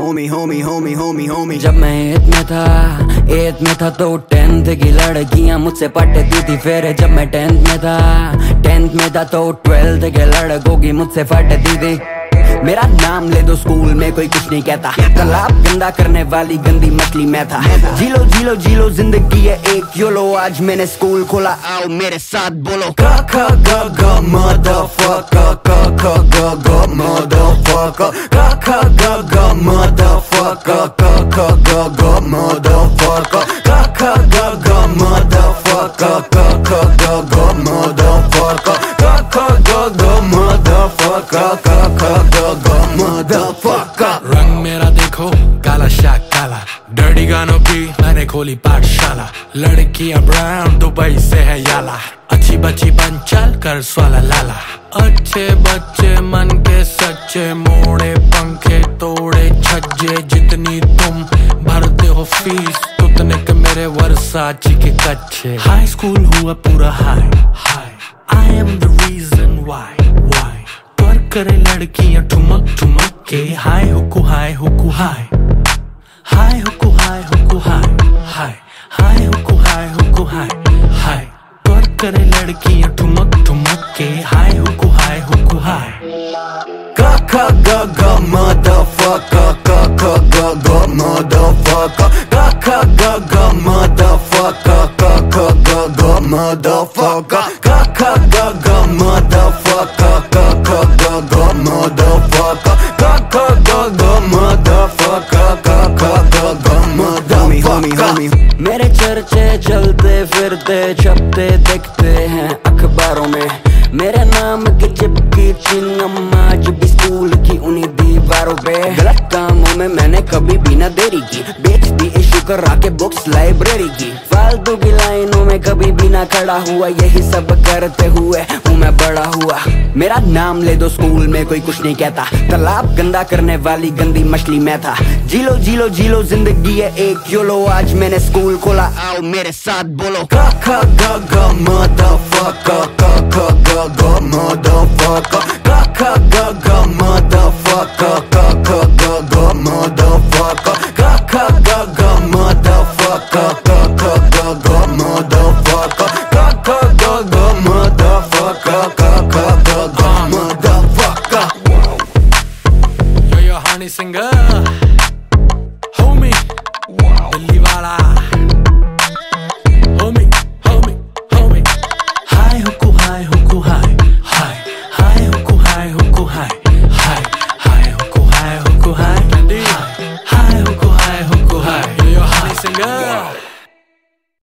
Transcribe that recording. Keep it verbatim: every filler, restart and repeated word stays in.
homie, homie, homie, homie, homie. जब मैं एथ में था एथ में था तो टेंथ की लड़कियां मुझसे पटती थी। फिर जब मैं टेंथ में था टेंथ में था तो ट्वेल्थ के लड़कों की मुझसे फटती थी। मेरा नाम ले दो स्कूल में कोई कुछ नहीं कहता। तालाब गंदा करने वाली गंदी मछली मैं था। जीलो जीलो जीलो जिंदगी है एक योलो। आज मैंने स्कूल खोला, आओ मेरे साथ बोलो। Ka ka ga ga motherfucker, ka ka ga ga motherfucker, ka ka ga ga motherfucker, ka ka ga ga motherfucker, ka ka ga ga motherfucker, ka ka ga ga motherfucker, ka ka ga ga motherfucker, ka ka ga ga motherfucker. रंग मेरा देखो काला शाह काला, dirty गानों की मैंने खोली पाठशाला। लड़कियां ब्राउन दुबई से है याला, अच्छी बच्ची बन चल कर स्वाला लाला। अच्छे बच्चे मन के सच्चे, मोड़े पंखे तोड़े छज्जे। जितनी तुम भरते हो फीस उतने के मेरे वर्साची के कच्चे। हाई स्कूल हुआ पूरा high high, I am the reason why why. पर करे लड़कियां ठुमक ठुमक के, हाय हुकू हाय हुकू हाय हाय हुकू हाय हुकू हाय हाय हाय हुकू हाय हुकू हाय हाय। पर करे लड़कियां ठुमक ठुमक के, हाय हुकू हाय हुकू हाय। Ka ka ga ga motherfucker, ka ka ga ga motherfucker, ka ka ga ga motherfucker, ka ka ga ga motherfucker, ka ka ga ga motherfucker, ka ka ga ga motherfucker, ka ka ga ga motherfucker, ka ka ga ga motherfucker. मेरे चर्चे चलते फिरते छपते दिखते हैं अखबारों में। मेरे नाम की चिपकी चिन्ह आज भी स्कूल की उन्हीं दीवारों पे। गलत कामों में मैंने कभी भी न देरी की, बेच दी इशू करा के बुक्स लाइब्रेरी की। फालतू की लाइनों में कभी भी ना खड़ा हुआ, यही सब करते हुए हूँ मैं बड़ा हुआ। मेरा नाम ले दो स्कूल में कोई कुछ नहीं कहता। तालाब गंदा करने वाली गंदी मछली मैं था। जीलो जीलो जीलो जिंदगी है एक योलो। आज मैंने स्कूल खोला, आओ मेरे साथ बोलो। Ka ka ga ga motherfucker, ka ka ga ga motherfucker, ka ka ga ga motherfucker, ka ka ga ga motherfucker, ka ka ga ga motherfucker, ka ka ga ga motherfucker,